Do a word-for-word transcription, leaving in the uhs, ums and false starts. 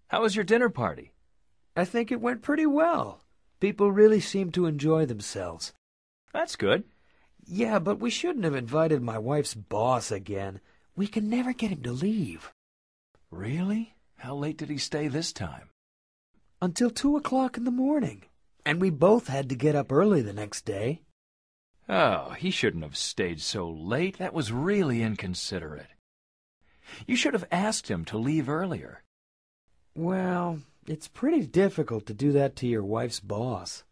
How was your dinner party? I think it went pretty well. People really seemed to enjoy themselves. That's good. Yeah, but we shouldn't have invited my wife's boss again. We can never get him to leave. Really? How late did he stay this time? Until two o'clock in the morning. And we both had to get up early the next day. Oh, he shouldn't have stayed so late. That was really inconsiderate. You should have asked him to leave earlier. Well, it's pretty difficult to do that to your wife's boss.